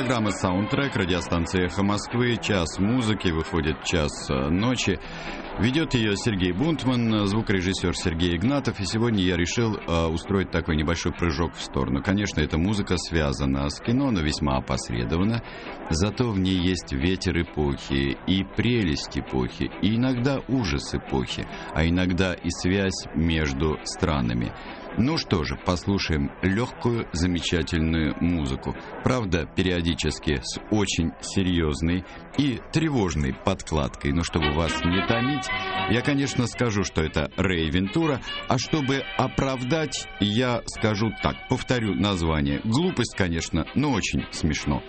программа «Саундтрек», радиостанция «Эхо Москвы». Час музыки, выходит час ночи. Ведет ее Сергей Бунтман, звукорежиссер Сергей Игнатов. И сегодня я решил устроить такой небольшой прыжок в сторону. Конечно, эта музыка связана с кино, но весьма опосредованно. Зато в ней есть ветер эпохи и прелесть эпохи, и иногда ужас эпохи, а иногда и связь между странами. Ну что же, послушаем легкую, замечательную музыку. Правда, периодически с очень серьезной и тревожной подкладкой. Но чтобы вас не томить, я, конечно, скажу, что это Рэй Вентура. А чтобы оправдать, я скажу так, повторю название. Глупость, конечно, но очень смешно.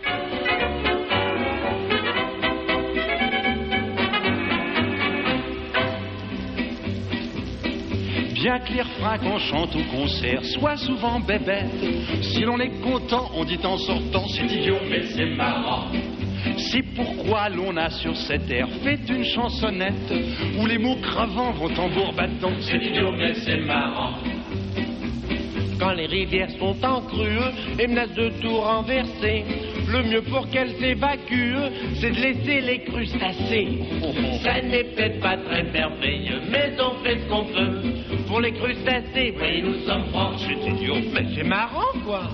Bien que les refrains qu'on chante au concert soient souvent bébêtes, si l'on est content, on dit en sortant, c'est idiot, mais c'est marrant. C'est pourquoi l'on a sur cette terre fait une chansonnette où les mots crevants vont tambour battant, c'est idiot, mais c'est marrant. Quand les rivières sont en crue et menacent de tout renverser, le mieux pour qu'elles s'évacuent, c'est de laisser les crustacés. Ça n'est peut-être pas très merveilleux, mais on fait ce qu'on peut. Pour les crustacés, oui, nous sommes francs, c'est idiot, mais c'est marrant, quoi.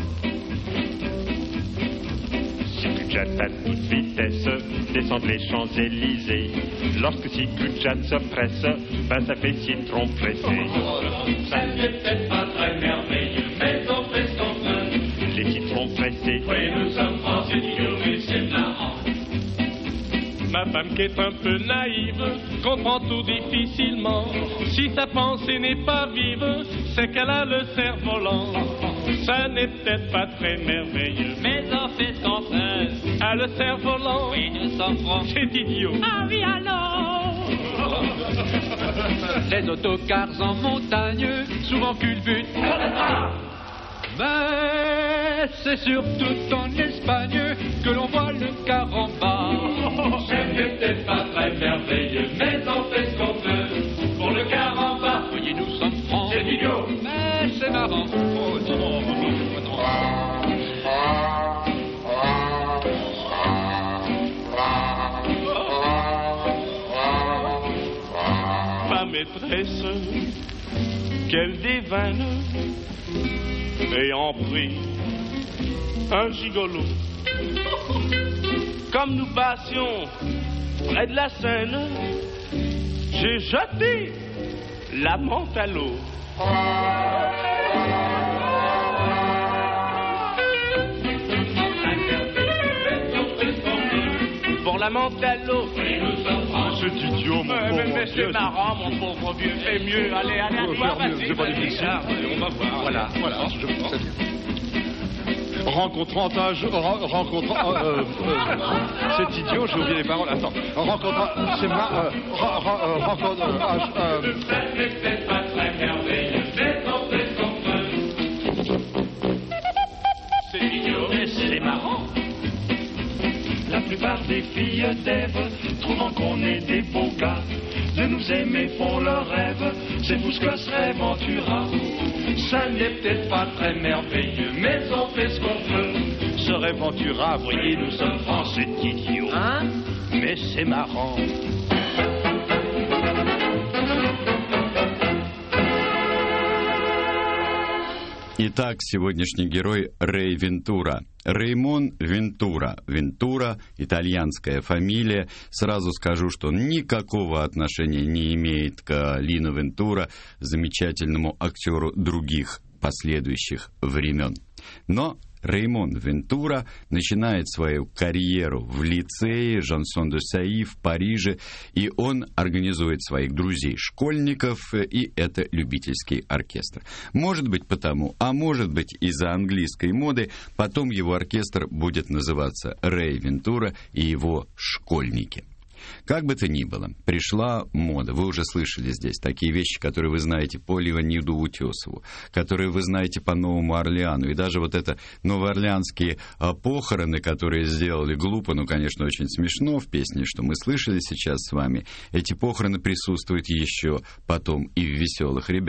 Si Kudjat à toute vitesse descend les Champs-Élysées, lorsque si Kudjat se presse, ben ça fait citron pressé. Ça n'est peut-être pas très merveilleux, mais on fait ce qu'on peut. Les citrons pressés, oui, nous sommes francs, c'est idiot, mais c'est marrant. Ma femme qui est un peu naïve comprend tout difficilement. Si sa pensée n'est pas vive, c'est qu'elle a le cerf-volant. Ça n'est peut-être pas très merveilleux, mais on fait ce qu'on peut. Ah, le cerf-volant, oui, nous sommes francs, c'est idiot. Ah oui, alors. Les autocars en montagne, souvent culbutent. Mais c'est surtout en Espagne que l'on voit le caramba. Ce n'est peut-être pas très merveilleux, mais on fait ce qu'on peut. Pour le caramba, voyez, nous sommes francs. C'est idiot, mais c'est marrant. Oh non, non, non. Ma maîtresse, qu'elle dévane, et en prie un gigolo. Comme nous passions près de la Seine, j'ai jeté la menthe à l'eau. Pour la menthe à l'eau, c'est idiot, mon pauvre mais c'est marrant, mon pauvre vieux, fais mieux. Allez, à toi, vas-y. C'est pas difficile. On va voir. Voilà. Rencontrant c'est idiot, j'ai oublié les paroles. Attends. Rencontrant, c'est ma C'est pas très merveilleux, mais on fait ce qu'on peut. C'est idiot, mais c'est marrant. La plupart des filles d'Ève, trouvant qu'on est des beaux gars, de nous aimer font leur rêve, c'est fou ce que serait Ventura. Ça n'est peut-être pas très merveilleux, mais on fait ce qu'on peut. Serait Ventura, voyez, nous sommes francs, c'est idiot, hein? Mais c'est marrant. Итак, сегодняшний герой Рэй Вентура. Реймон Вентура. Вентура, итальянская фамилия. Сразу скажу, что он никакого отношения не имеет к Лино Вентура, замечательному актеру других последующих времен. Но Реймон Вентура начинает свою карьеру в лицее Жансон де Саи в Париже, и он организует своих друзей-школьников, и это любительский оркестр. Может быть потому, а может быть из-за английской моды, потом его оркестр будет называться Рэй Вентура и его школьники. Как бы то ни было, пришла мода. Вы уже слышали здесь такие вещи, которые вы знаете по Леониду Утесову, которые вы знаете по Новому Орлеану. И даже вот это новоорлеанские похороны, которые сделали глупо, ну, конечно, очень смешно в песне, что мы слышали сейчас с вами. Эти похороны присутствуют еще потом и в «Веселых ребятах».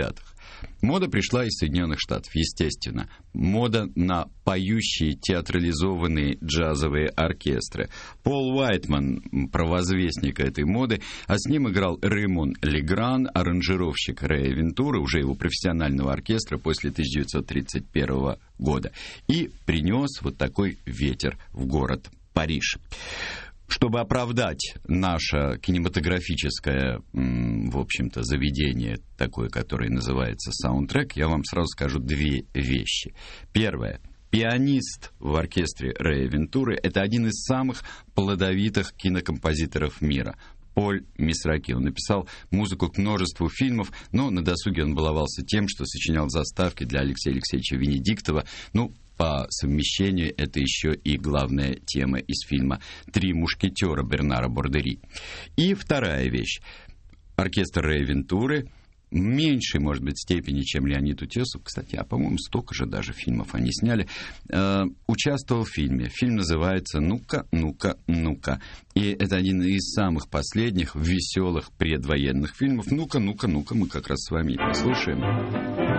Мода пришла из Соединенных Штатов, естественно. Мода на поющие театрализованные джазовые оркестры. Пол Уайтман, провозвестник этой моды, а с ним играл Реймон Легран, аранжировщик Рэя Вентуры, уже его профессионального оркестра после 1931 года. И принес вот такой ветер в город Париж. Чтобы оправдать наше кинематографическое, в общем-то, заведение, такое, которое называется саундтрек, я вам сразу скажу две вещи. Первое. Пианист в оркестре Рэя Вентуры – это один из самых плодовитых кинокомпозиторов мира. Поль Мисраки. Он написал музыку к множеству фильмов, но на досуге он баловался тем, что сочинял заставки для Алексея Алексеевича Венедиктова. По совмещению это еще и главная тема из фильма «Три мушкетера» Бернара Бордери. И вторая вещь. Оркестр Рэя Вентуры в меньшей, может быть, степени, чем Леонид Утесов, кстати, по-моему, столько же даже фильмов они сняли, участвовал в фильме. Фильм называется «Ну-ка, ну-ка, ну-ка». И это один из самых последних веселых предвоенных фильмов. «Ну-ка, ну-ка, ну-ка», мы как раз с вами и послушаем.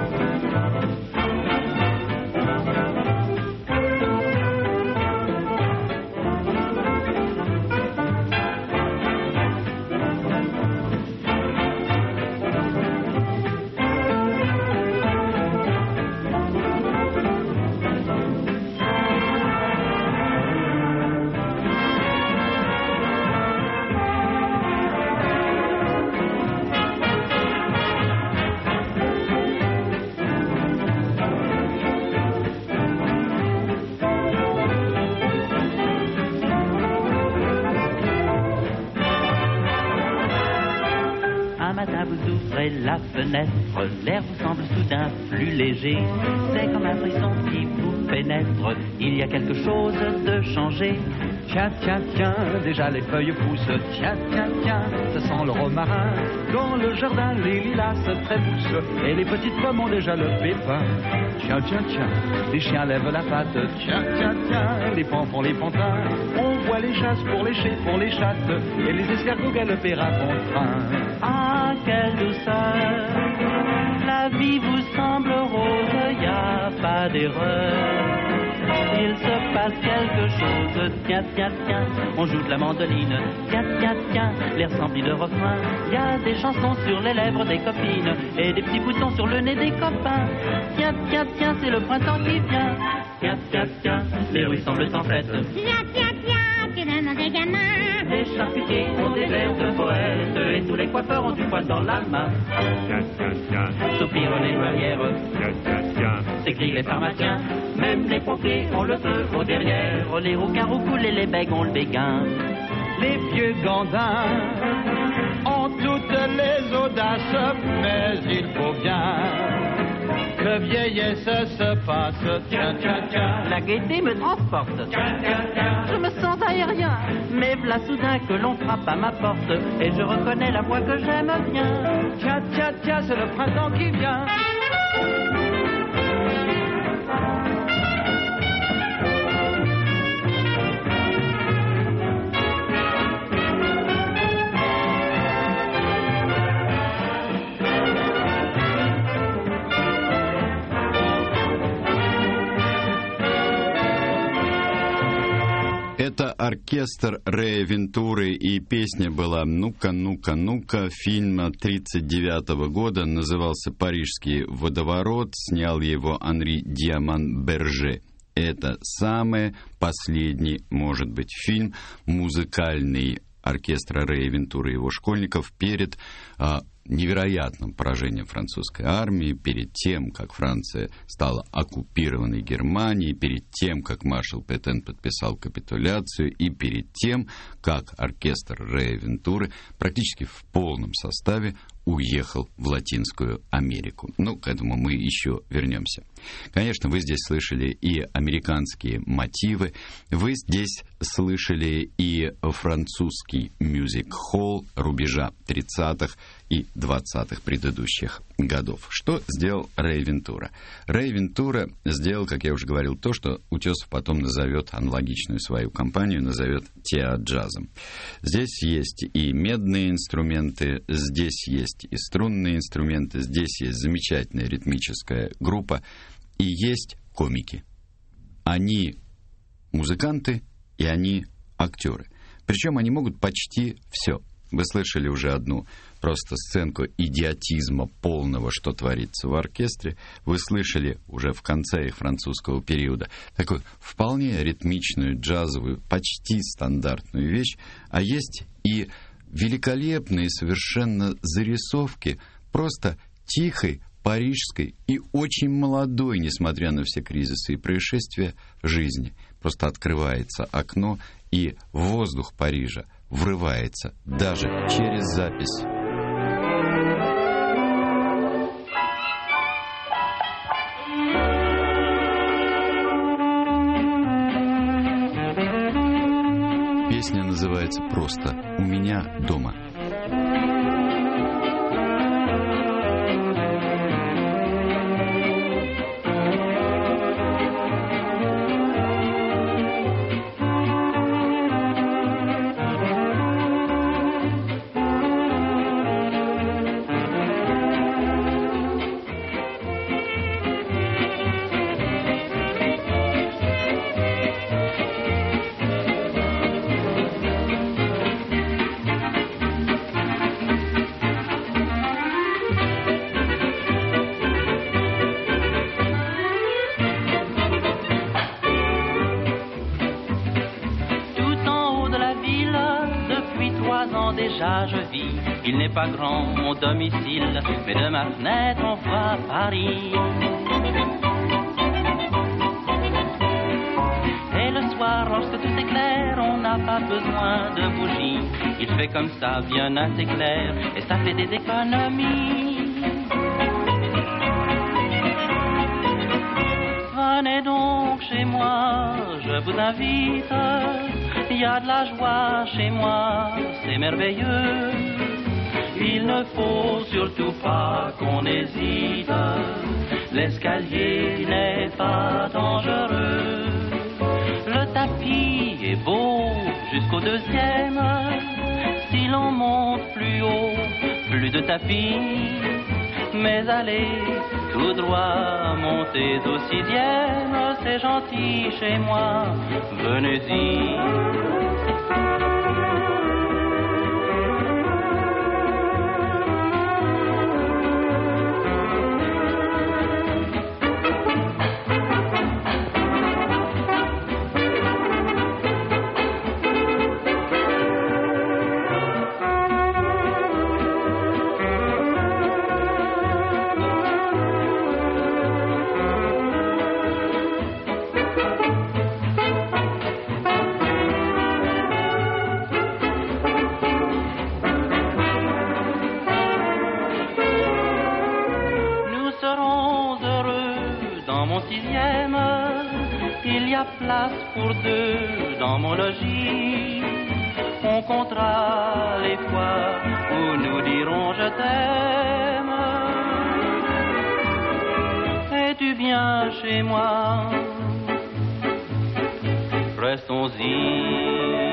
La fenêtre, l'air vous semble soudain plus léger. C'est comme un frisson qui vous pénètre. Il y a quelque chose de changé. Tiens, tiens, tiens, déjà les feuilles poussent. Tiens, tiens, tiens, ça sent le romarin. Dans le jardin, les lilas se trémoussent. Et les petites pommes ont déjà le pépin. Tiens, tiens, tiens, les chiens lèvent la patte. Tiens, tiens, tiens, les pans font les pantins. On voit les chasses pour lécher, pour les chattes. Et les escargots galoper à bon train. Ah, quelle douceur, la vie vous semble rose, y a pas d'erreur. Il se passe quelque chose, tiens, tiens, tiens, on joue de la mandoline, tiens, tiens, tiens, l'air s'emplit de refrain. Y a des chansons sur les lèvres des copines et des petits boutons sur le nez des copains. Tiens, tiens, tiens, c'est le printemps qui vient. Tiens, tiens, tiens, les rues semblent en fête. Tiens, tiens, tiens, tu donnes des gamins. Les charcutiers ont des airs de poètes et tous les coiffeurs ont du poil dans la main. Tiens, tiens, tiens, Soupirent les douanières, tiens, tiens, tiens. s'écrient les pharmaciens. Même les pompiers ont le feu au derrière. Les rouquins roucoulent et les bègues ont le béguin. Les vieux gandins ont toutes les audaces, mais il faut bien que vieillesse se passe. Tiens, tiens, tiens, La gaieté me transporte. tiens, tiens, tiens. Je me sens aérien. Mais v'là soudain que l'on frappe à ma porte et je reconnais la voix que j'aime bien. Tiens, tiens, tiens, c'est le printemps qui vient. Это оркестр Рэя Вентуры, и песня была «Ну-ка, ну-ка, ну-ка». Фильм 1939 года, назывался «Парижский водоворот», снял его Анри Диаман-Берже. Это самый последний, может быть, фильм музыкальный оркестра Рэя Вентуры и его школьников перед невероятным поражением французской армии, перед тем, как Франция стала оккупированной Германией, перед тем, как маршал Петен подписал капитуляцию, и перед тем, как оркестр Рэя Вентуры практически в полном составе уехал в Латинскую Америку. К этому мы еще вернемся. Конечно, вы здесь слышали и американские мотивы, вы здесь слышали и французский мюзик-холл рубежа 30-х и 20-х предыдущих годов. Что сделал Рэй Вентура? Рэй Вентура сделал, как я уже говорил, то, что Утесов потом назовет, аналогичную свою компанию, назовет теаджазом. Здесь есть и медные инструменты, здесь есть и струнные инструменты, здесь есть замечательная ритмическая группа, и есть комики. Они музыканты, и они актеры. Причем они могут почти все. Вы слышали уже одну просто сценку идиотизма полного, что творится в оркестре. Вы слышали уже в конце их французского периода такую вполне ритмичную, джазовую, почти стандартную вещь. А есть и великолепные совершенно зарисовки просто тихой, парижской и очень молодой, несмотря на все кризисы и происшествия, жизни. Просто открывается окно, и воздух Парижа врывается даже через запись. Песня называется просто «У меня дома». Déjà je vis, il n'est pas grand mon domicile, mais de ma fenêtre on voit Paris. Et le soir, lorsque tout est clair, on n'a pas besoin de bougies. Il fait comme ça, bien assez clair, et ça fait des économies. Venez donc chez moi, je vous invite. Il y a de la joie chez moi, c'est merveilleux. Il ne faut surtout pas qu'on hésite. L'escalier n'est pas dangereux. Le tapis est beau jusqu'au deuxième. Si l'on monte plus haut, plus de tapis. Mais allez tout droit, montez au 6e. C'est gentil chez moi, venez-y. Il y a place pour deux dans mon logis. On comptera les fois où nous dirons je t'aime. Es-tu bien chez moi? Restons-y.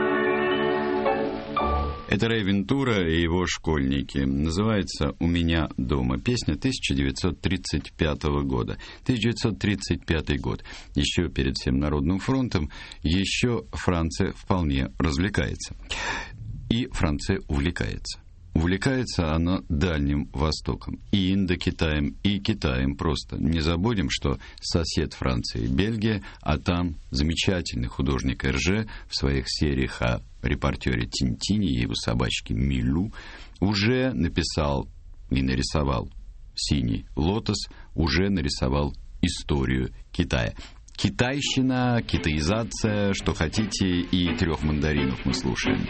Это Рэй Вентура и его школьники. Называется «У меня дома». Песня 1935 года. 1935 год. Еще перед всем Народным фронтом, еще Франция вполне развлекается. И Франция увлекается. Увлекается она Дальним Востоком, и Индокитаем, и Китаем просто. Не забудем, что сосед Франции Бельгия, а там замечательный художник Эрже в своих сериях о репортере Тинтине и его собачке Милу уже написал и нарисовал «Синий лотос», уже нарисовал историю Китая. Китайщина, китаизация, что хотите, и трех мандаринов мы слушаем.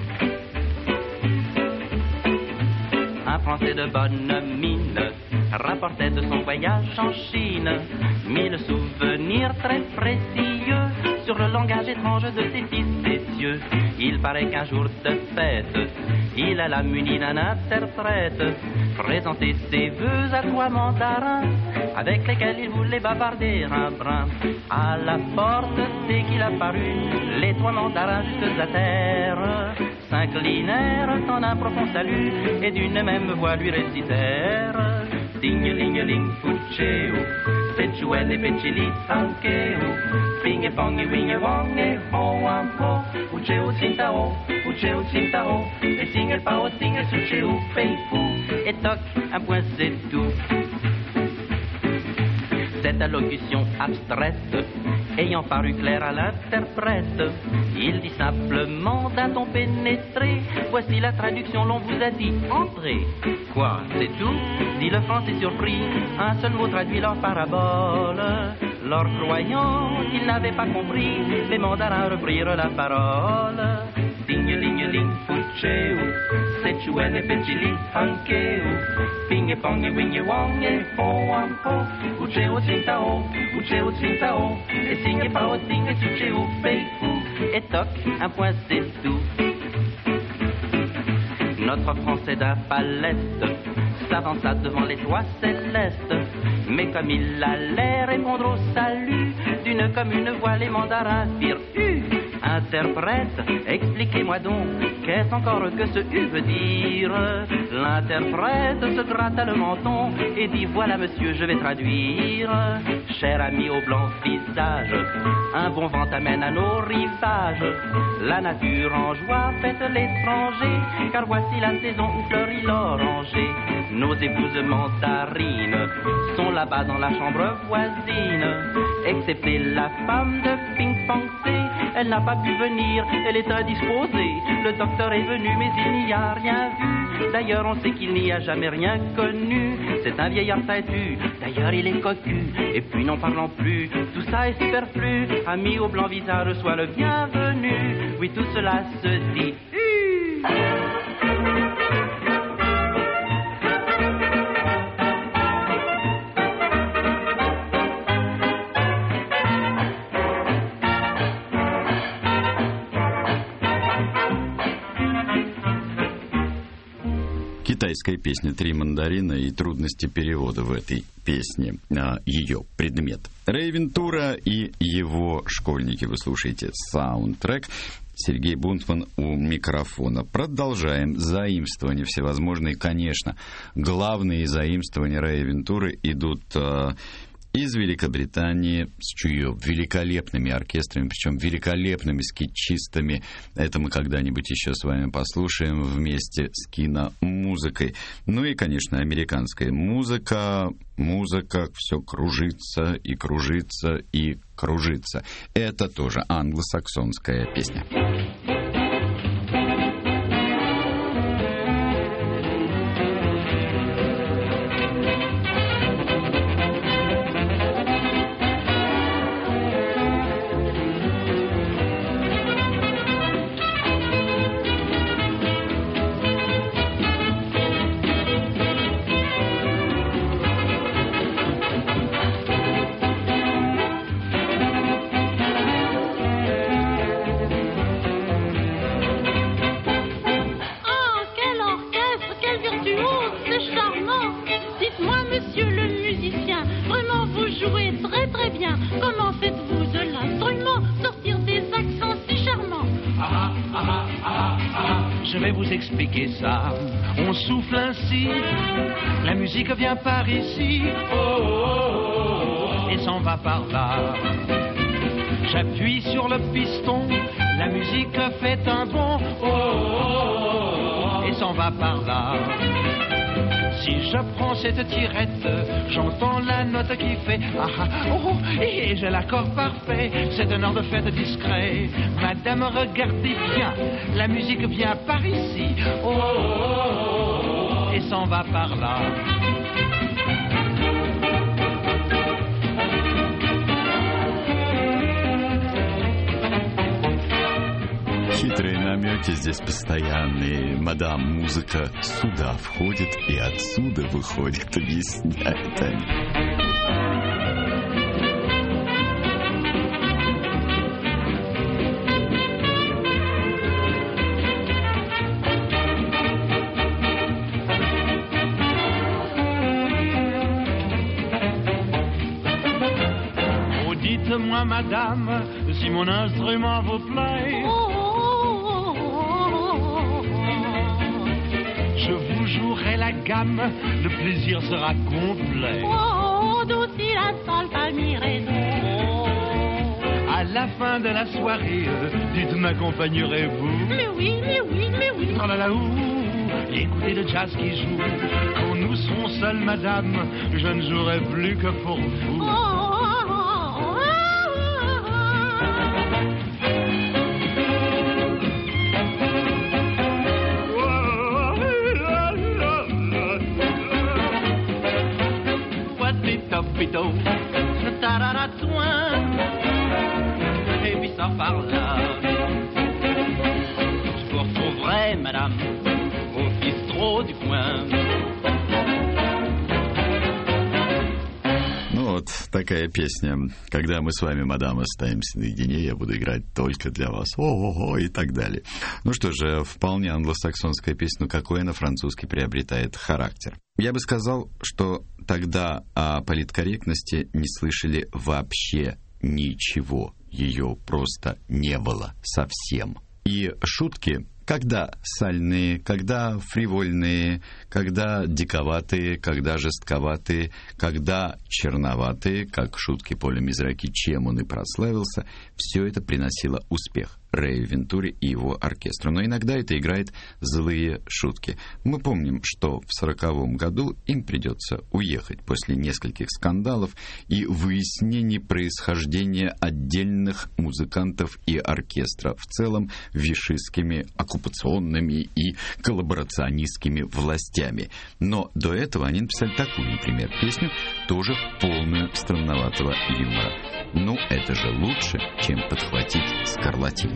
De bonne mine, rapportait de son voyage en Chine 1000 souvenirs très précieux sur le langage étrange de ses fils des cieux. Il paraît qu'un jour de fête, il alla muni d'un interprète présenter ses vœux à 3 mandarins avec lesquels il voulait bavarder un brin. À la porte, dès qu'il apparut, les 3 mandarins jusque à terre s'inclinèrent en un profond salut et d'une même voix lui récitèrent: Ding-a-ling-a-ling, fucheo, Pechuel et Pechili, Sankeo, Pinge Pongi, Winge Wonge, Ho-Am-Po, Ucheo Tsintao, Ucheo Tsintao, et Singe Pao, Singe Sucheo, Pei-Fou, et toc, un point c'est tout. Cette allocution abstraite ayant paru claire à l'interprète, il dit simplement d'un ton pénétré: voici la traduction, l'on vous a dit entrez. Quoi, c'est tout? Dit le français surpris, un seul mot traduit leur parabole. Leur croyant qu'ils n'avaient pas compris, les mandarins reprirent la parole. Ding-a-ling-a-ling, fucheo, Sechuel et Pechili, Hankeo, Pinge-Ponge, Winge-Wonge, Ho-Am-Po, Ucheo Tsintao, Ucheo Tsintao, et Singe-Pao, Singe Sucheo, Pei-Fou, et toc, un point c'est tout. Notre français d'un palette s'avança devant les toits célestes, mais comme il allait répondre au salut, d'une commune voix les mandarins dirent: Interprète, expliquez-moi donc, qu'est-ce encore que ce U veut dire? L'interprète se gratta le menton et dit: voilà monsieur, je vais traduire. Cher ami au blanc visage, un bon vent t'amène à nos rivages. La nature en joie fête l'étranger, car voici la saison où fleurit l'oranger. Nos épouses mandarines sont là-bas dans la chambre voisine, excepté la femme de ping-pong C. Elle n'a pas pu venir, elle est indisposée. Le docteur est venu, mais il n'y a rien vu. D'ailleurs, on sait qu'il n'y a jamais rien connu. C'est un vieillard têtu, d'ailleurs il est cocu. Et puis n'en parlons plus, tout ça est superflu. Ami au blanc visage, sois le bienvenu. Oui, tout cela se dit. Китайская песня «Три мандарина» и трудности перевода в этой песне, ее предмет. Рэй Вентура и его школьники. Вы слушаете саундтрек. Сергей Бунтман у микрофона. Продолжаем. Заимствования всевозможные, конечно. Главные заимствования Рэя Вентуры идут из Великобритании с ее великолепными оркестрами, причем великолепными скитчистами. Это мы когда-нибудь еще с вами послушаем вместе с киномузыкой. Ну и, конечно, американская музыка. Музыка, все кружится и кружится и кружится. Это тоже англосаксонская песня. Expliquer ça, on souffle ainsi, la musique vient par ici, oh, oh, oh, et s'en va par là. J'appuie sur le piston, la musique fait un bond, oh, oh, oh, et s'en va par là. Si je prends cette tirette, j'entends la note qui fait ah ah oh, et j'ai l'accord parfait. C'est un heure de fête discret. Madame, regardez bien, la musique vient par ici, oh, oh, oh, et s'en va par là. Хитрые намеки Знаете, здесь постоянный мадам, музыка сюда входит и отсюда выходит, объясняет они. Dites-moi, madame, si mon instrument vous plaît. Je vous jouerai la gamme, le plaisir sera complet. Oh, d'aussi la sol palmiredo. À la fin de la soirée, dites m'accompagnerez-vous? Mais oui, mais oui, mais oui. Tralalaou, écoutez le jazz qui joue. Quand nous serons seuls, madame, je ne jouerai plus que pour vous. Pito, tararatoin, et puis ça par là. Je vous retrouverai, madame, au bistrot du coin. Ну вот такая песня. Когда мы с вами, мадам, остаемся наедине, я буду играть только для вас. О-о-о, и так далее. Ну что же, вполне англосаксонская песня, но какой она французский приобретает характер. Я бы сказал, что тогда о политкорректности не слышали вообще ничего. Ее просто не было совсем. И шутки, когда сальные, когда фривольные, когда диковатые, когда жестковатые, когда черноватые, как шутки Поля Мизраки, чем он и прославился, все это приносило успех Рэю Вентуре и его оркестру. Но иногда это играет злые шутки. Мы помним, что в 1940 году им придется уехать после нескольких скандалов и выяснений происхождения отдельных музыкантов и оркестра в целом вишистскими, оккупационными и коллаборационистскими властями. Но до этого они написали такую, например, песню, тоже полную странноватого юмора. Ну, это же лучше, чем подхватить скарлатину.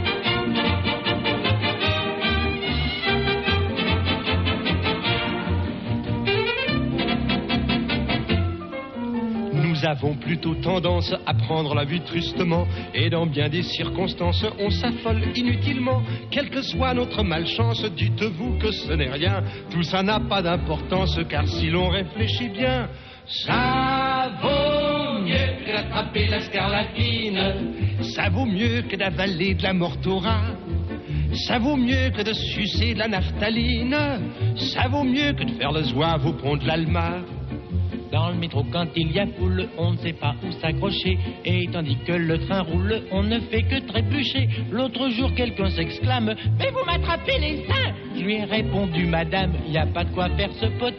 Nous avons plutôt tendance à prendre la vie tristement, et dans bien des circonstances, on s'affole inutilement. Quelle que soit notre malchance, dites-vous que ce n'est rien. Tout ça n'a pas d'importance, car si l'on réfléchit bien, ça vaut mieux que d'attraper la scarlatine. Ça vaut mieux que d'avaler de la mortora. Ça vaut mieux que de sucer de la naphtaline. Ça vaut mieux que de faire le zouave au pont de l'Alma. Dans le métro, quand il y a foule, on ne sait pas où s'accrocher. Et tandis que le train roule, on ne fait que trébucher. L'autre jour, quelqu'un s'exclame « Mais vous m'attrapez les seins !» Je lui ai répondu « Madame, il n'y a pas de quoi faire ce potin. »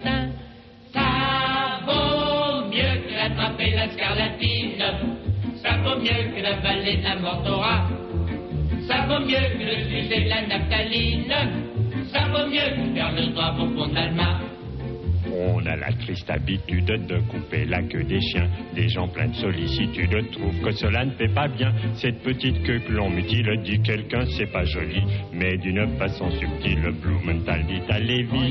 Ça vaut mieux que d'attraper la scarlatine. Ça vaut mieux que d'avaler de la mortora. Ça vaut mieux que de sucer de la naphtaline. Ça vaut mieux que de faire le droit au pont d'Alma. On a la triste habitude de couper la queue des chiens. Des gens pleins de sollicitude trouvent que cela ne fait pas bien. Cette petite queue que l'on mutile, dit quelqu'un, c'est pas joli. Mais d'une façon subtile, Blumenthal dit à Lévi.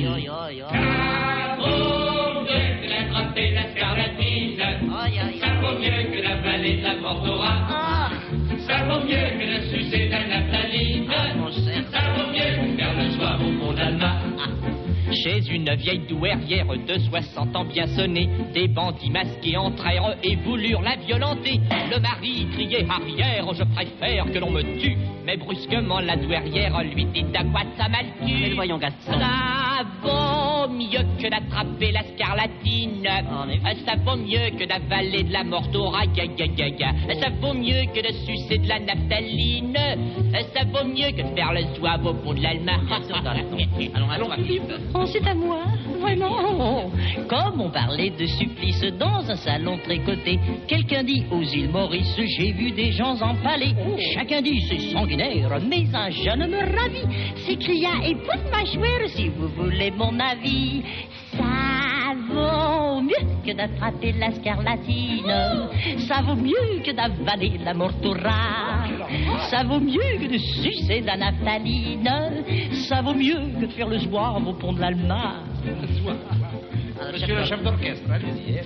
Ça vaut mieux que d'attraper la scarlatine. Ça vaut mieux que d'avaler de la mortora. Ça vaut mieux que de sucer de la naphtaline. Ça vaut mieux que de faire le soir au pont d'Alma. Chez une vieille douairière de 60 ans bien sonnée, des bandits masqués entrèrent et voulurent la violenter. Le mari criait arrière, je préfère que l'on me tue. Mais brusquement la douairière lui dit à quoi ça mal tue. Mais voyons, Gaston. Ça vaut mieux que d'attraper la scarlatine. Ça vaut mieux que d'avaler de la mortora. Ça vaut mieux que de sucer de la naphtaline. Ça vaut mieux que de faire le zouave au pont de l'Alma. Allons, Philippe. Oh, c'est à moi, vraiment. Comme on parlait de supplice dans un salon tricoté, quelqu'un dit aux îles Maurice, j'ai vu des gens empalés. Chacun dit c'est sanguinaire, mais un jeune me ravit, s'écria épouse ma chouère si vous voulez mon avis. Ça vaut mieux que d'attraper la scarlatine. Ça vaut mieux que d'avaler la mortora. Ça vaut mieux que de sucer de la naphtaline. Ça vaut mieux que de faire le zouave au pont de l'Alma. Monsieur le chef d'orchestre, allez-y.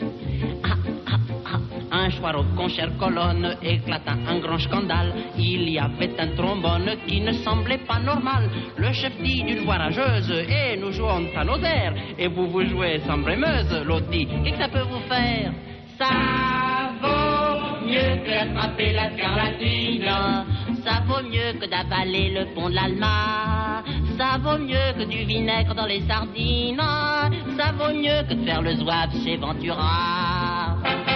Un soir au concert colonne éclata un grand scandale. Il y avait un trombone qui ne semblait pas normal. Le chef dit d'une voix rageuse: et nous jouons à nos airs, et vous vous jouez sans brémeuse. L'autre dit: qu'est-ce que ça peut vous faire? Ça vaut mieux que d'attraper la scarlatine. Ça vaut mieux que d'avaler le pont de l'Alma. Ça vaut mieux que du vinaigre dans les sardines. Ça vaut mieux que de faire le zouave chez Ventura.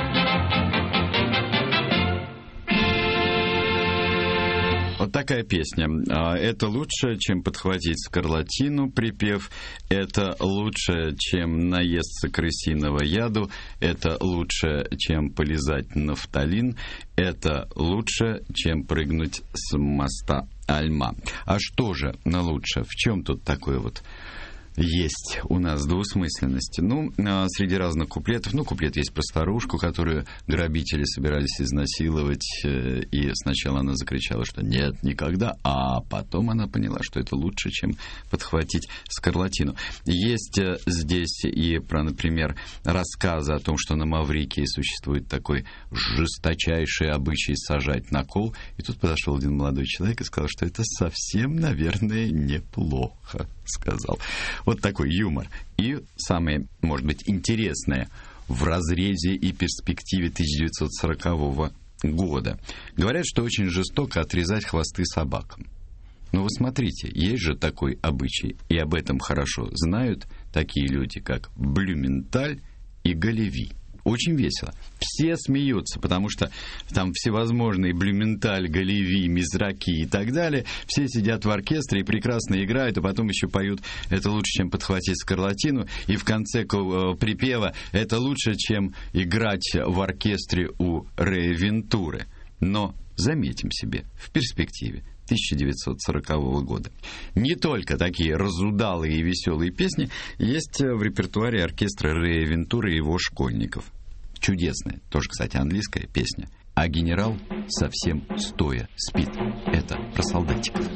Вот такая песня. Это лучше, чем подхватить скарлатину, припев. Это лучше, чем наесться крысиного яду. Это лучше, чем полизать нафталин. Это лучше, чем прыгнуть с моста Альма. А что же лучше? В чем тут такое вот есть у нас двусмысленности? Ну, среди разных куплетов. Ну, куплет есть про старушку, которую грабители собирались изнасиловать. И сначала она закричала, что нет, никогда. А потом она поняла, что это лучше, чем подхватить скарлатину. Есть здесь и про, например, рассказы о том, что на Маврикии существует такой жесточайший обычай сажать на кол. И тут подошел один молодой человек и сказал, что это совсем, наверное, неплохо, сказал. Вот такой юмор. И самое, может быть, интересное в разрезе и перспективе 1940 года. Говорят, что очень жестоко отрезать хвосты собакам. Но вы смотрите, есть же такой обычай, и об этом хорошо знают такие люди, как Блюменталь и Галеви. Очень весело. Все смеются, потому что там всевозможные Блюменталь, Галеви, Мизраки и так далее. Все сидят в оркестре и прекрасно играют, а потом еще поют «Это лучше, чем подхватить скарлатину». И в конце припева «Это лучше, чем играть в оркестре у Рея Вентуры». Но заметим себе, в перспективе 1940 года. Не только такие разудалые и веселые песни есть в репертуаре оркестра Рея Вентуры и его школьников. Чудесная, тоже, кстати, английская песня. А генерал совсем стоя спит. Это про солдатиков.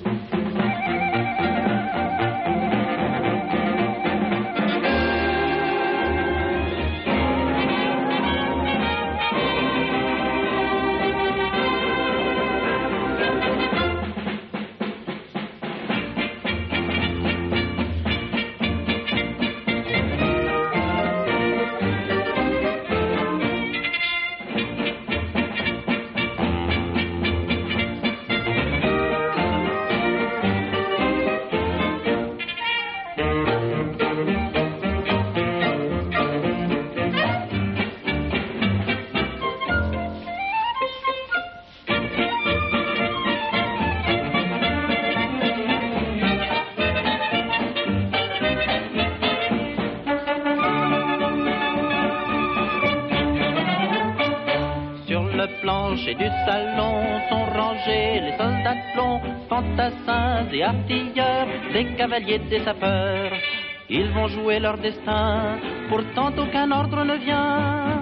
plancher du salon sont rangés les soldats de plomb, fantassins et artilleurs, des cavaliers, des sapeurs. Ils vont jouer leur destin, pourtant aucun ordre ne vient.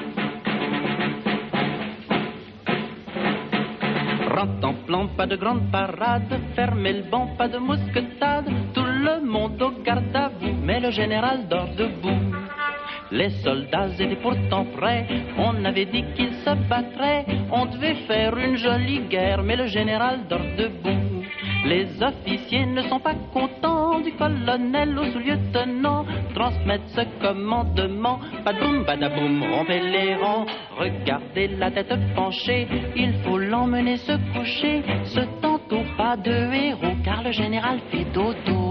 Rente en plan, pas de grande parade, fermez le banc, pas de mousquetade, tout le monde au garde à vous, mais le général dort debout. Les soldats étaient pourtant prêts, on avait dit qu'ils se battraient, on devait faire une jolie guerre, mais le général dort debout. Les officiers ne sont pas contents du colonel au sous-lieutenant, transmettre ce commandement, badaboum, badaboum, rompez les rangs, regardez la tête penchée, il faut l'emmener se coucher, ce tantôt pas de héros, car le général fait dodo.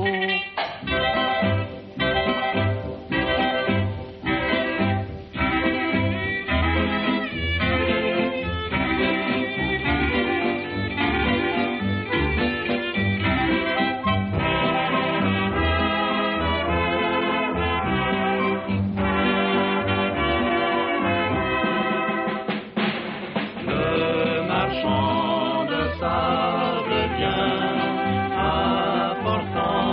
Marchand de sable vient, apportant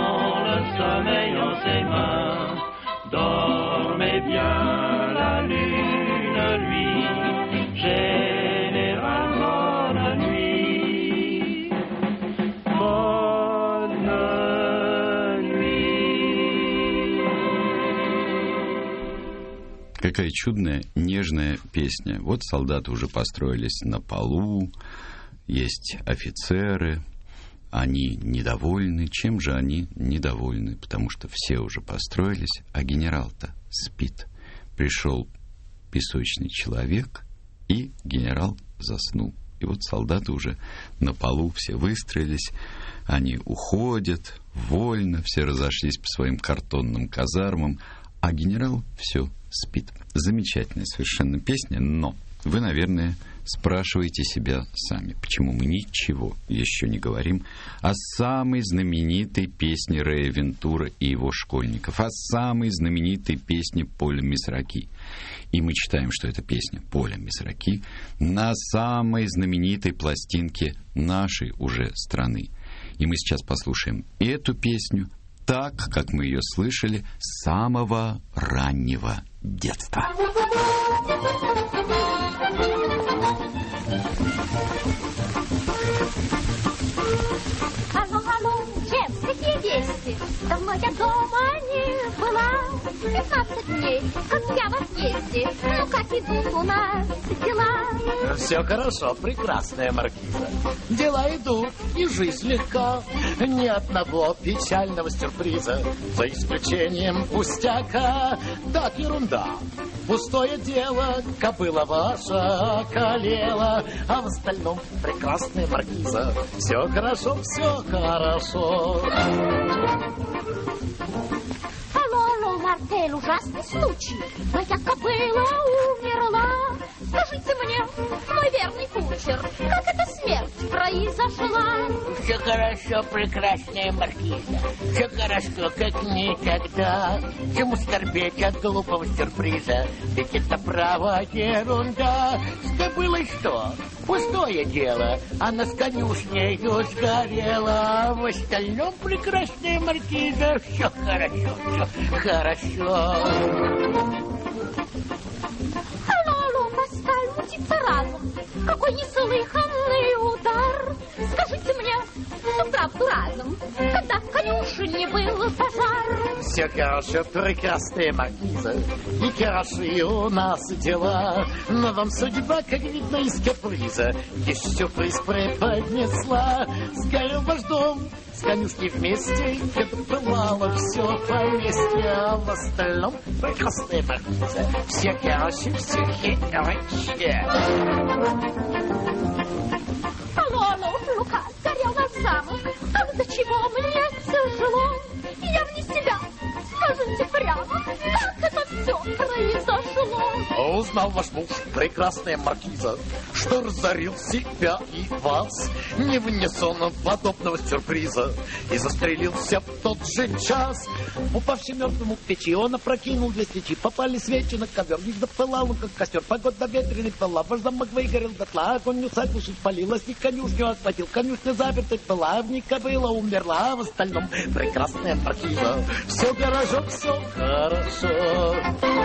Какая чудная, нежная песня. Вот солдаты уже построились на полу, есть офицеры, они недовольны. Чем же они недовольны? Потому что все уже построились, а генерал-то спит. Пришел песочный человек, и генерал заснул. И вот солдаты уже на полу все выстроились, они уходят вольно, все разошлись по своим картонным казармам, а генерал все спит. Замечательная совершенно песня, но вы, наверное, спрашиваете себя сами, почему мы ничего еще не говорим о самой знаменитой песне Рея Вентура и его школьников, о самой знаменитой песне Поля Мисраки. И мы читаем, что эта песня Поля Мисраки на самой знаменитой пластинке нашей уже страны. И мы сейчас послушаем эту песню так, как мы ее слышали с самого раннего детства. Алло, алло, чем какие вести? Давно я дома не была. 15 дней, как я в отъезде. Ну, как идут у нас дела? Все хорошо, прекрасная маркиза. Дела идут, и жизнь легка. Ни одного печального сюрприза, за исключением пустяка. Так, ерунда, пустое дело, кобыла ваша околела. А в остальном прекрасная маркиза. Все хорошо, все хорошо. Алло, Мартель, ужасный случай. Моя кобыла умерла. Скажите мне, мой верный кучер, как эта смерть произошла? Все хорошо, прекрасная маркиза. Все хорошо, как никогда. Чему скорбеть от глупого сюрприза? Ведь это право ерунда. С кобылой что? Пустое дело. Она с конюшнею сгорела. В остальном прекрасная маркиза. Все хорошо, все хорошо. Алло, Паскаль, мутится разум. Какой неслыханный удар. Скажите мне, всю правду разом, когда в конюшне был пожар. Все хорошо, прекрасная маркиза, и хорошие у нас дела. Но вам судьба, как видно, из каприза есть сюрприз преподнесла. Сгорел ваш дом, с конюшней вместе, когда пылало все поместье. А в остальном прекрасная маркиза. Все хороши, все хороши. Алло, Лука, сгорел наш замок. А до чего мне тяжело? Я вне себя. Скажите прямо, как это все произошло? Узнал ваш муж, прекрасная маркиза, что разорил себя и вас. Не вынес он подобного сюрприза и застрелился в тот же час. Упавший мертвому к печи, он опрокинул 2 свечи. Попали свечи на ковер, их запылал он, как костер. Погода ветреный была, ваш замок выгорел дотла. Огонь усадьбу спалилась, и конюшню охватил. Конюшня заперта была, в ней кобыла умерла. А в остальном прекрасная маркиза. Все хорошо, все хорошо.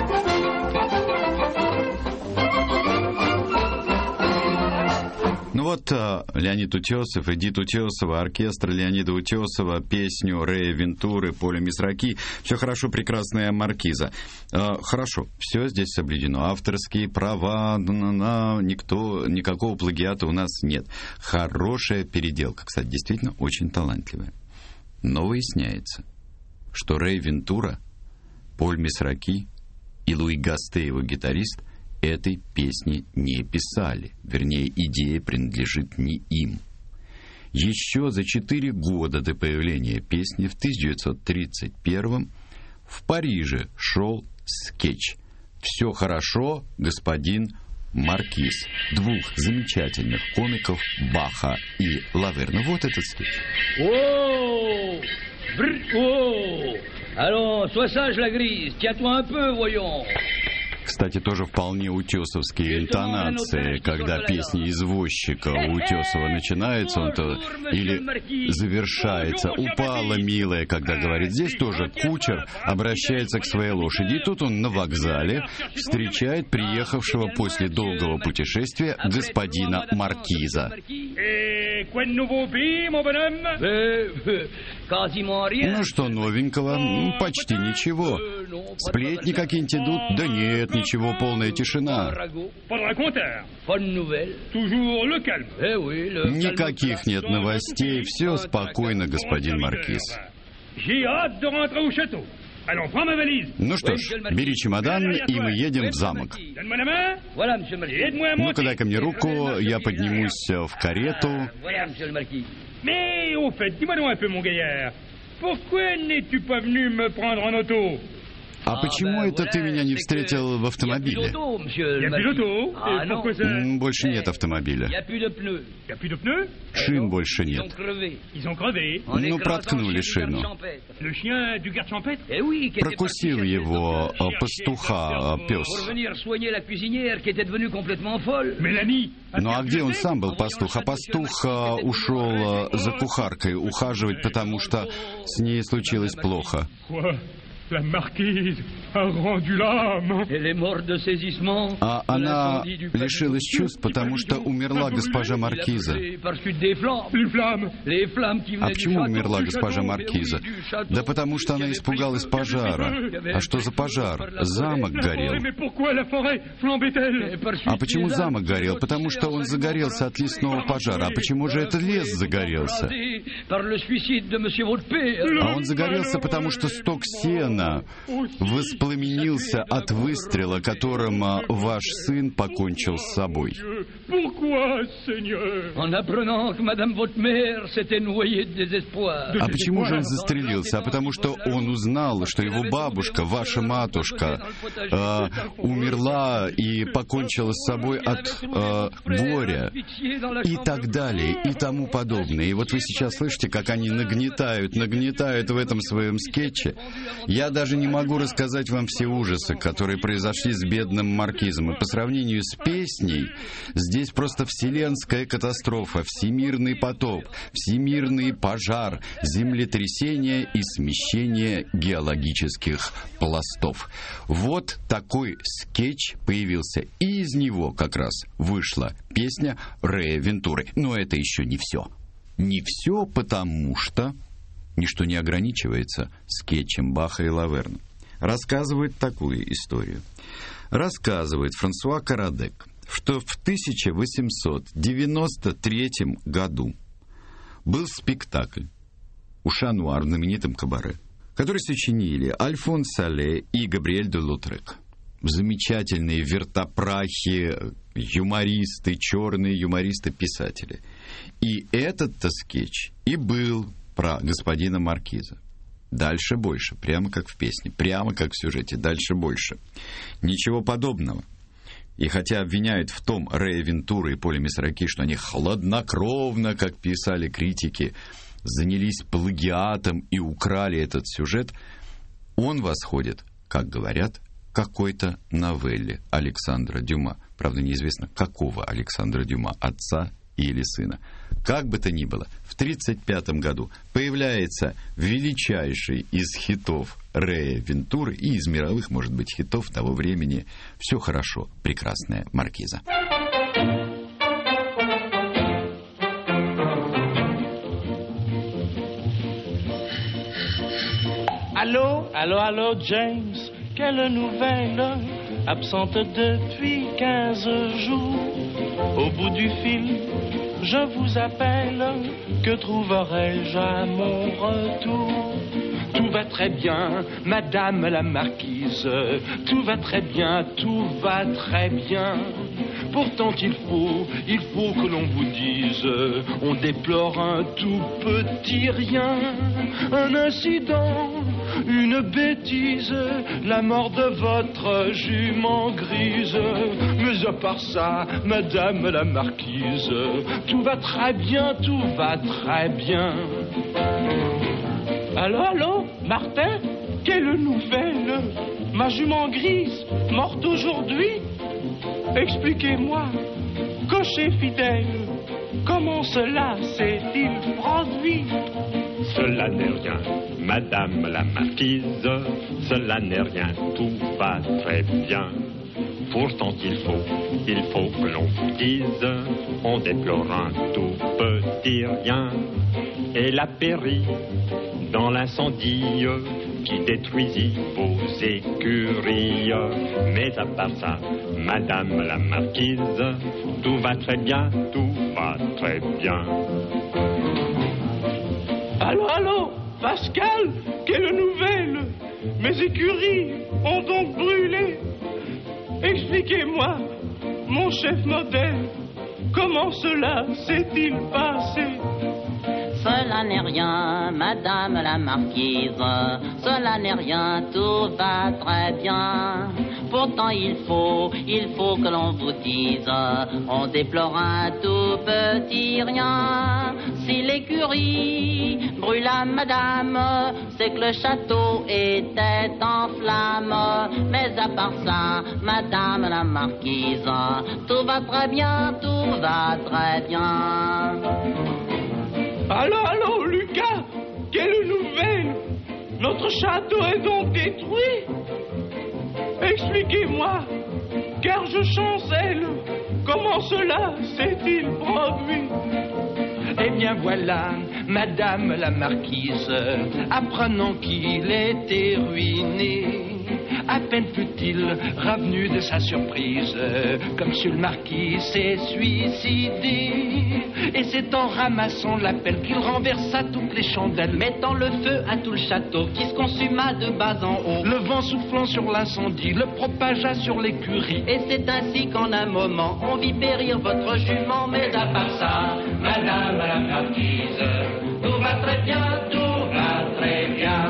Ну вот Леонид Утесов, Эдит Утесова, оркестр Леонида Утесова, песню Рея Вентуры, Поля Мисраки. Все хорошо, прекрасная маркиза. Хорошо, все здесь соблюдено. Авторские права, никакого плагиата у нас нет. Хорошая переделка, кстати, действительно очень талантливая. Но выясняется, что Рей Вентура, Поль Мисраки и Луи Гасте, его гитарист, этой песни не писали. Вернее, идея принадлежит не им. Еще за 4 года до появления песни в 1931 в Париже шел скетч «Все хорошо, господин Маркиз» 2 замечательных комиков Баха и Лаверна. Вот этот скетч. Oh! Oh! Alors, sois sage la grise, tiens-toi un peu, voyons. Кстати, тоже вполне утесовские интонации, когда песня извозчика у Утесова начинается, он то или завершается. «Упала, милая», когда говорит. Здесь тоже кучер обращается к своей лошади. И тут он на вокзале встречает приехавшего после долгого путешествия господина Маркиза. quoi de nouveau pays, mon bonhomme? Quasiment rien. Ну что новенького? Почти ничего. Сплетни какие-нибудь идут? Да нет, ничего, полная тишина. Никаких нет новостей, все спокойно, господин маркиз. Ну что ж, бери чемодан, и мы едем в замок. Ну-ка, дай-ка мне руку, я поднимусь в карету. Mais au fait, dis-moi donc un peu, mon gaillard, pourquoi n'es-tu pas venu me prendre en auto? А почему это ты меня не встретил в автомобиле? Больше нет автомобиля. Шин больше нет. Ну, проткнули шину. Прокусил его пастуха пес. Ну, а где он сам был, пастух? А пастух ушел за кухаркой ухаживать, потому что с ней случилось плохо. La marquise a rendu l'âme. А она лишилась чувств, потому что умерла госпожа маркиза. А почему умерла госпожа маркиза? Да потому что она испугалась пожара. А что за пожар? Замок горел. А почему замок горел? Потому что он загорелся от лесного пожара. А почему же этот лес загорелся? А он загорелся, потому что сток сена воспламенился от выстрела, которым ваш сын покончил с собой. А почему же он застрелился? А потому что он узнал, что его бабушка, ваша матушка, умерла и покончила с собой от горя. И так далее, и тому подобное. И вот вы сейчас слышите, как они нагнетают в этом своем скетче. Я даже не могу рассказать вам все ужасы, которые произошли с бедным маркизом. И по сравнению с песней, здесь просто вселенская катастрофа, всемирный потоп, всемирный пожар, землетрясение и смещение геологических пластов. Вот такой скетч появился. И из него как раз вышла песня Рея Вентуры. Но это еще не все. Не все, потому что ничто не ограничивается скетчем Баха и Лаверна. Рассказывает такую историю. Рассказывает Франсуа Карадек, что в 1893 году был спектакль у Шануар в знаменитом кабаре, который сочинили Альфонс Сале и Габриэль де Лотрек. Замечательные вертопрахи, юмористы, черные юмористы-писатели. И этот-то скетч и был про господина маркиза. Дальше больше, прямо как в песне, прямо как в сюжете, дальше больше. Ничего подобного. И хотя обвиняют в том Рея Вентура и Поля Мессараки, что они хладнокровно, как писали критики, занялись плагиатом и украли этот сюжет, он восходит, как говорят, к какой-то новелле Александра Дюма. Правда, неизвестно, какого Александра Дюма, отца или сына. Как бы то ни было, в 1935 году появляется величайший из хитов Рея Вентуры и из мировых, может быть, хитов того времени «Все хорошо, прекрасная маркиза». Allô, allô, allô, James, quelle nouvelle? Absente depuis 15 jours, au bout du fil, je vous appelle, que trouverai-je à mon retour? Tout va très bien, madame la marquise, tout va très bien, tout va très bien. Pourtant il faut que l'on vous dise, on déplore un tout petit rien, un incident, une bêtise, la mort de votre jument grise. Mais à part ça, madame la marquise, tout va très bien, tout va très bien. Allô, allô, Martin, quelle nouvelle? Ma jument grise, morte aujourd'hui? Expliquez-moi, cocher fidèle, comment cela s'est-il produit? Cela n'est rien, madame la marquise, cela n'est rien, tout va très bien. Pourtant il faut que l'on vous dise, on déplore un tout dit rien. Elle a péri dans l'incendie qui détruisit vos écuries. Mais à part ça, Madame la Marquise, tout va très bien, tout va très bien. Allô, allô, Pascal, quelle nouvelle? Mes écuries ont donc brûlé. Expliquez-moi, mon chef modèle, comment cela s'est-il passé? Cela n'est rien, Madame la Marquise, cela n'est rien, tout va très bien. Pourtant il faut que l'on vous dise, on déplore un tout petit rien. Si l'écurie brûla, Madame, c'est que le château était en flammes. Mais à part ça, Madame la Marquise, tout va très bien, tout va très bien. Allô, allô, Lucas, quelle nouvelle? Notre château est donc détruit? Expliquez-moi, car je chancelle, comment cela s'est-il produit? Eh bien voilà, Madame la Marquise, apprenant qu'il était ruiné, à peine fut-il revenu de sa surprise, comme monsieur le marquis s'est suicidé. Et c'est en ramassant la pelle qu'il renversa toutes les chandelles, mettant le feu à tout le château qui se consuma de bas en haut. Le vent soufflant sur l'incendie le propagea sur l'écurie. Et c'est ainsi qu'en un moment on vit périr votre jument. Mais à part ça, Madame la Marquise, tout va très bien, tout va très bien.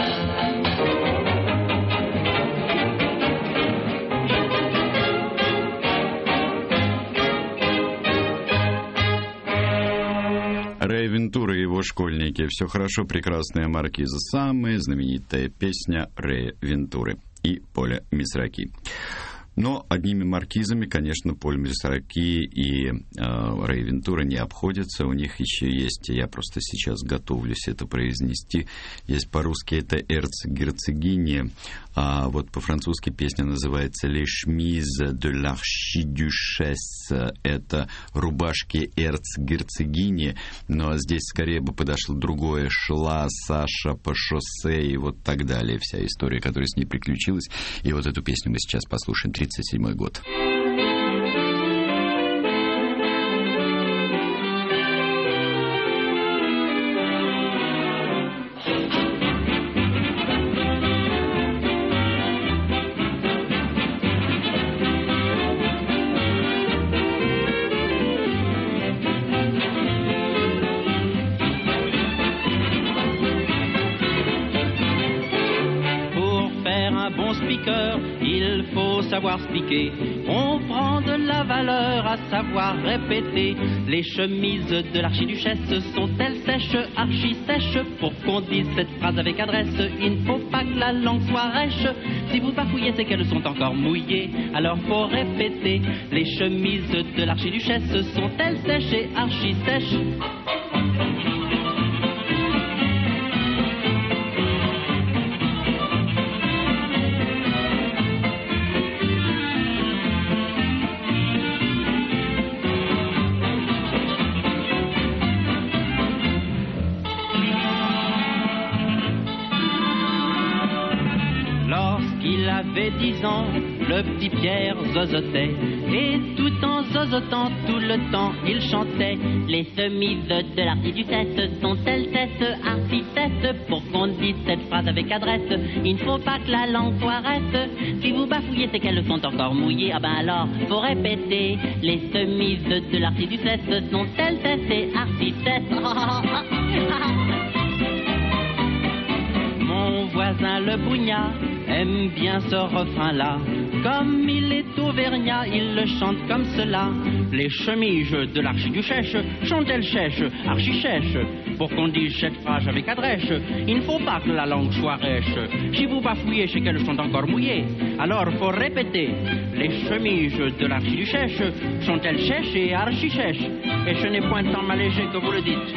Рэй Вентура и его школьники. Все хорошо, прекрасная маркиза. Самая знаменитая песня Рэя Вентуры и Поля Мисраки. Но одними маркизами, конечно, Поль Мисраки и Рэй Вентура не обходятся. У них еще есть, я просто сейчас готовлюсь это произнести, есть по-русски это эрцгерцогиня, а вот по-французски песня называется «Les chemises de l'archiduchesse». Это рубашки эрцгерцогини, но здесь скорее бы подошло другое. Шла Саша по шоссе и вот так далее. Вся история, которая с ней приключилась. И вот эту песню мы сейчас послушаем. 1937 год. Il faut savoir speaker, on prend de la valeur à savoir répéter. Les chemises de l'archiduchesse sont-elles sèches, archi sèches? Pour qu'on dise cette phrase avec adresse, il ne faut pas que la langue soit rêche. Si vous bafouillez, c'est qu'elles sont encore mouillées, alors faut répéter. Les chemises de l'archiduchesse sont-elles sèches et archi sèches? Lorsqu'il avait 10 ans, le petit Pierre zozotait, et tout en zozotant tout le temps, il chantait. Les chemises de l'archiduchesse sont-elles têtes, archi têtes? Pour qu'on dise cette phrase avec adresse, il ne faut pas que la langue soit reste. Si vous bafouillez, c'est qu'elles sont encore mouillées, ah ben alors, faut répéter. Les chemises de l'archiduchesse sont-elles têtes et archi têtes? Mon voisin le Bougnat aime bien ce refrain-là. Comme il est auvergnat, il le chante comme cela. Les chemises de l'archiduchesse sont-elles chèches, archi-chèches? Pour qu'on dise cette phrase avec adresse, il ne faut pas que la langue soit rêche. Si vous bafouillez, c'est qu'elles sont encore mouillées, alors faut répéter. Les chemises de l'archiduchesse sont-elles sèches et archi-sèches? Et ce n'est point tant mal léger que vous le dites.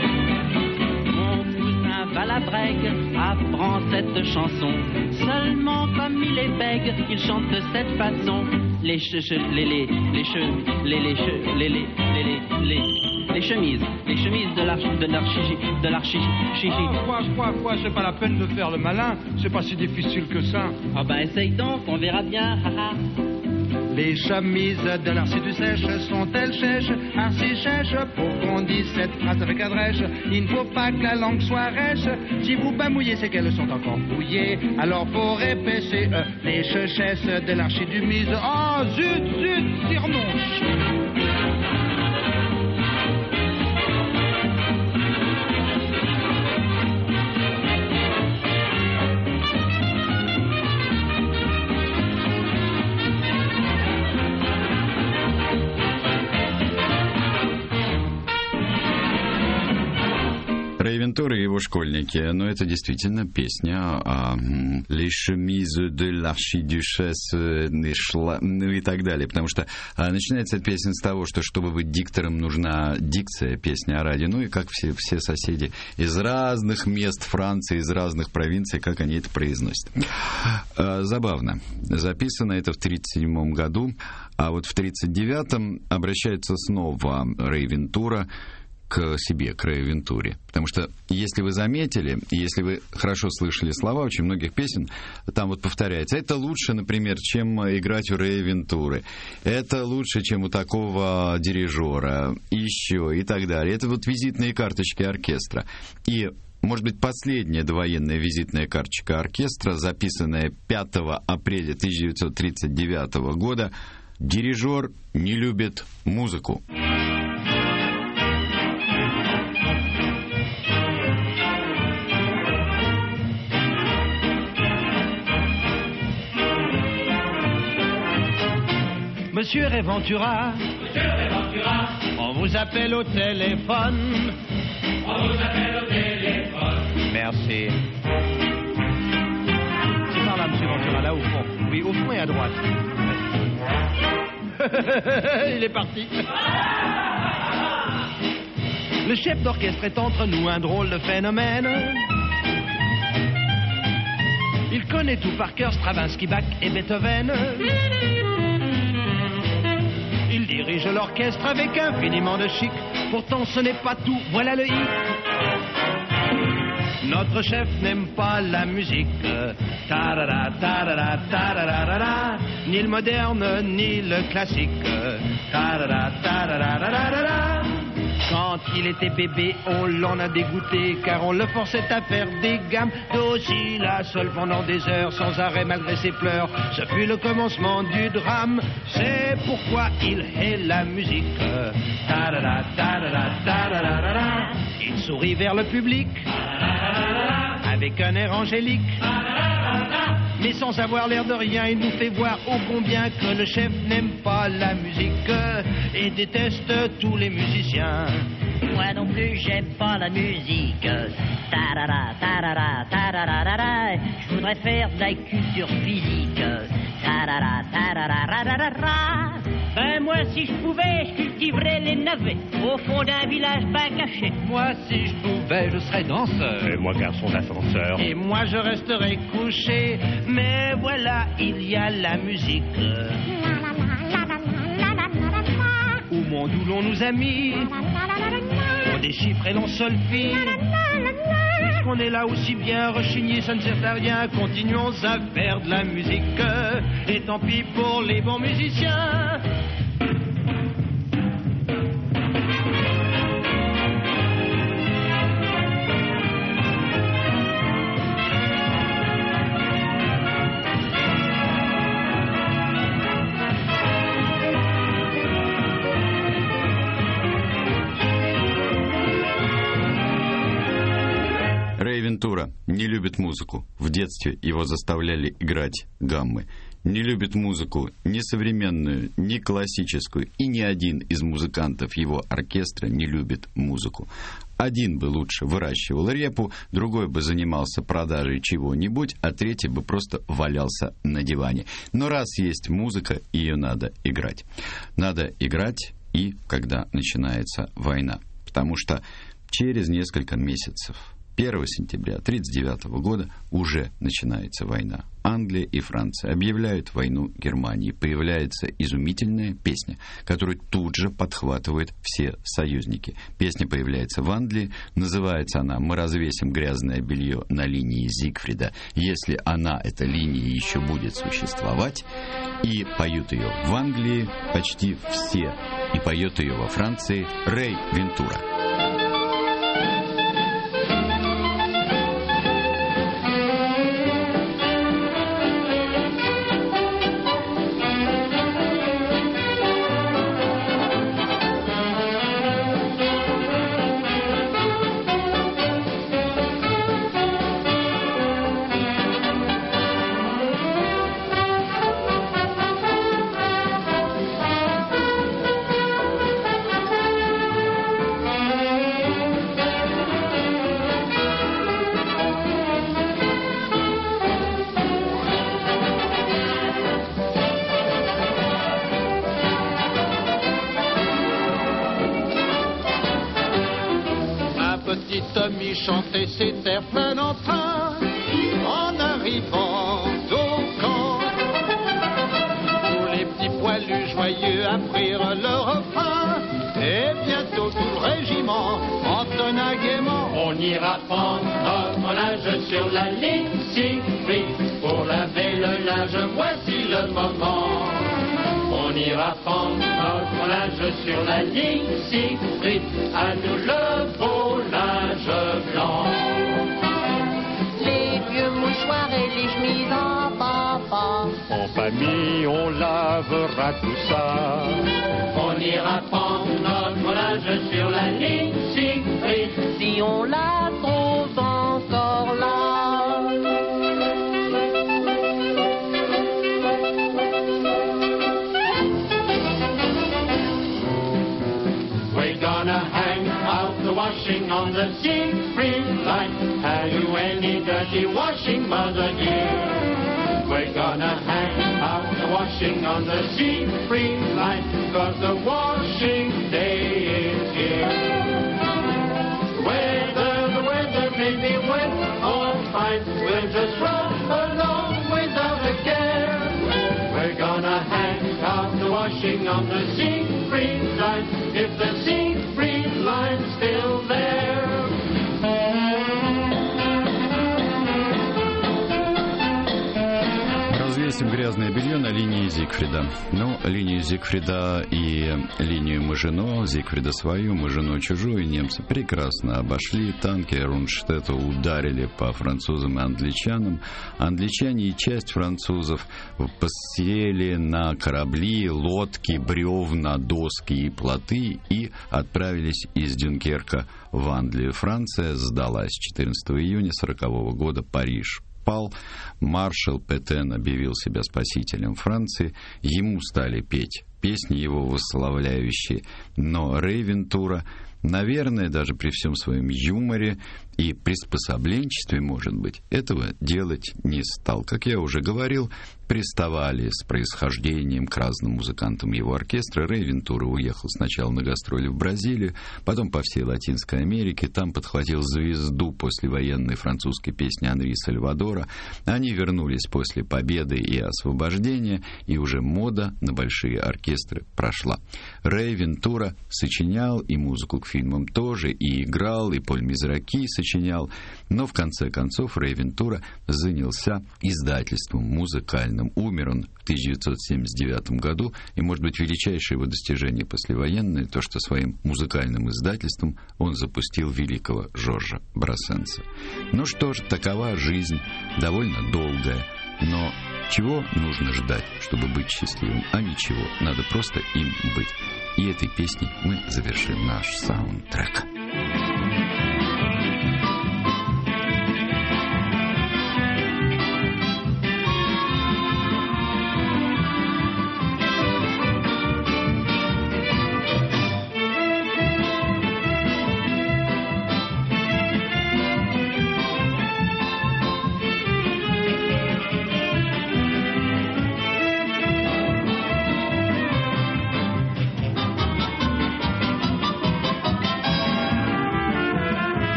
Valabrègue apprend cette chanson. Seulement comme il est bègue, il chante de cette façon. Les Les chemises de l'archi. Quoi, c'est pas la peine de faire le malin, c'est pas si difficile que ça. Ah ben essaye donc, on verra bien, haha. Les chemises de l'archiduc sèche sont-elles chèches, archi chèche, pour qu'on dise cette phrase avec adresse, il ne faut pas que la langue soit rêche. Si vous pas mouillez, c'est qu'elles sont encore mouillées, alors faut répéter les chechesses de l'archiduc mise. Oh zut, tire-non. Рэй Вентура и его школьники. Но это действительно песня «Les chemises de l'archiduchesse», ну и так далее. Потому что начинается эта песня с того, что чтобы быть диктором, нужна дикция, песня о радио. Ну и как все соседи из разных мест Франции, из разных провинций, как они это произносят. Забавно. Записано это в 1937 году, а вот в 1939 обращается снова Рэй Вентура к себе, к Рэю Вентуре. Потому что, если вы заметили, если вы хорошо слышали слова очень многих песен, там вот повторяется: это лучше, например, чем играть у Рэя Вентуры, это лучше, чем у такого дирижера, еще и так далее. Это вот визитные карточки оркестра. И, может быть, последняя довоенная визитная карточка оркестра, записанная 5 апреля 1939 года: «Дирижер не любит музыку». Monsieur Ray Ventura, on vous appelle au téléphone. Merci. C'est par là, Monsieur Ventura, là au fond. Oui, au fond et à droite. Il est parti. Le chef d'orchestre est entre nous un drôle de phénomène. Il connaît tout par cœur, Stravinsky, Bach et Beethoven. Il dirige l'orchestre avec infiniment de chic. Pourtant ce n'est pas tout, voilà le hic. Notre chef n'aime pas la musique, tarara, tarara, tarara, ni le moderne ni le classique, tarara, tarara, tarara. Quand il était bébé, on l'en a dégoûté, car on le forçait à faire des gammes do, si, la, sol pendant des heures, sans arrêt malgré ses pleurs. Ce fut le commencement du drame, c'est pourquoi il hait la musique. Ta-da-da, ta-da-da, ta-da-da-da-da. Il sourit vers le public, avec un air angélique. Mais sans avoir l'air de rien, il nous fait voir ô combien que le chef n'aime pas la musique et déteste tous les musiciens. Moi non plus, j'aime pas la musique. Ta-da-da, ta-da-da, ta-da-da-da-da. Je voudrais faire de la culture physique. Ta-da-da, ta-da-da, ta-da-da-da. Ben moi, si je pouvais, je cultiverais les navets au fond d'un village pas caché. Moi, si je pouvais, je serais danseur. Et moi, garçon d'ascenseur. Et moi, je resterais couché. Mais voilà, il y a la musique. Au monde où l'on nous a mis, on déchiffre et l'on solfie. Puisqu'on est là aussi bien rechigné, ça ne sert à rien. Continuons à faire de la musique. Et tant pis pour les bons musiciens. Рэй Вентура не любит музыку. В детстве его заставляли играть гаммы. Не любит музыку ни современную, ни классическую. И ни один из музыкантов его оркестра не любит музыку. Один бы лучше выращивал репу, другой бы занимался продажей чего-нибудь, а третий бы просто валялся на диване. Но раз есть музыка, ее надо играть. Надо играть и когда начинается война. Потому что через несколько месяцев 1 сентября 1939 года уже начинается война. Англия и Франция объявляют войну Германии. Появляется изумительная песня, которую тут же подхватывают все союзники. Песня появляется в Англии. Называется она «Мы развесим грязное белье на линии Зигфрида, если она, эта линия, еще будет существовать». И поют ее в Англии почти все. И поет ее во Франции Рэй Вентура. Tommy chantait ses airs plein entrain en arrivant au camp. Tous les petits poilus joyeux apprirent le refrain et bientôt tout le régiment entonna gaiement. On ira prendre notre linge sur la ligne Siegfried pour laver le linge, voici le moment. On ira prendre notre linge sur la ligne Siegfried, à nous le beau linge blanc. Les vieux mouchoirs et les chemises en papa. En famille, on lavera tout ça. On ira prendre notre linge sur la ligne Siegfried, si on la trouve encore là. Washing on the Siegfried line. Have you any dirty washing, mother dear? We're gonna hang out the washing on the Siegfried line, 'cause the washing day is here. Whether the weather may be wet or fine, we'll just run along without a care. We're gonna hang out the washing on the Siegfried line, if the Siegfried line's still there. Развесим грязное белье на линии Зигфрида. Ну, линию Зигфрида и линию Мажино, Зигфрида свою, Мажино чужую, немцы прекрасно обошли. Танки Рунштета ударили по французам и англичанам. Англичане и часть французов посели на корабли, лодки, бревна, доски и плоты и отправились из Дюнкерка в Англию. Франция сдалась 14 июня 1940 года. Париж пал. Маршал Петен объявил себя спасителем Франции. Ему стали петь песни его восславляющие. Но Рэй Вентура, наверное, даже при всем своем юморе и приспособленчестве, может быть, этого делать не стал. Как я уже говорил, приставали с происхождением к разным музыкантам его оркестра. Рэй Вентура уехал сначала на гастроли в Бразилию, потом по всей Латинской Америке. Там подхватил звезду послевоенной французской песни Анри Сальвадора. Они вернулись после победы и освобождения, и уже мода на большие оркестры прошла. Рэй Вентура сочинял и музыку к фильмам тоже, и играл, и Поль Мизраки сочинял. Но в конце концов Рэй Вентура занялся издательством музыкальным. Умер он в 1979 году, и, может быть, величайшее его достижение послевоенное то, что своим музыкальным издательством он запустил великого Жоржа Брассенса. Ну что ж, такова жизнь, довольно долгая, но чего нужно ждать, чтобы быть счастливым? А ничего, надо просто им быть. И этой песней мы завершим наш саундтрек.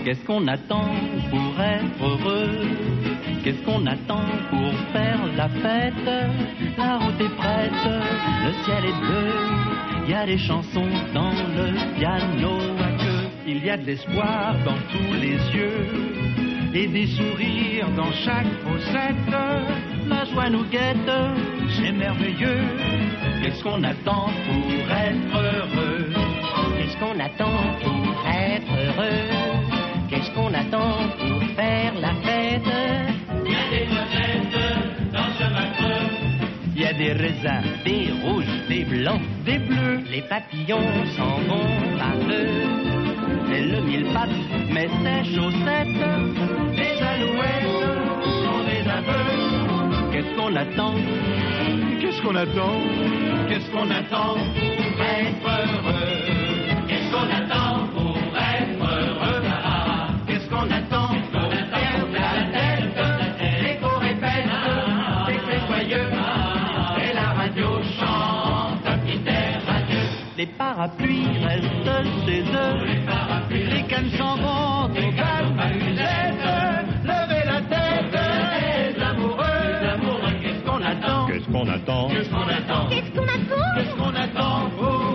Qu'est-ce qu'on attend pour être heureux? Qu'est-ce qu'on attend pour faire la fête? La route est prête, le ciel est bleu, il y a des chansons dans le piano à queue. Il y a de l'espoir dans tous les yeux et des sourires dans chaque fossette. La joie nous guette, c'est merveilleux. Qu'est-ce qu'on attend pour être heureux? Qu'est-ce qu'on attend pour être heureux? Qu'est-ce qu'on attend pour faire la fête? Il y a des noisettes dans ce macreux. Il y a des raisins, des rouges, des blancs, des bleus. Les papillons s'en vont par deux. Et le mille-pattes met ses chaussettes. Les alouettes sont des aveux. Qu'est-ce qu'on attend? Qu'est-ce qu'on attend? Qu'est-ce qu'on attend pour être heureux? Qu'est-ce qu'on attend pour être heureux? Qu'est-ce qu'on attend pour faire la tête? L'écho répète des cris joyeux et la radio chante un petit air radieux. Les parapluies restent chez eux. Les cannes s'en vont au calme à musette. Levez la tête, les amoureux. Qu'est-ce qu'on attend? Qu'est-ce qu'on attend? Qu'est-ce qu'on attend? Qu'est-ce qu'on attend? Qu'est-ce qu'on attend pour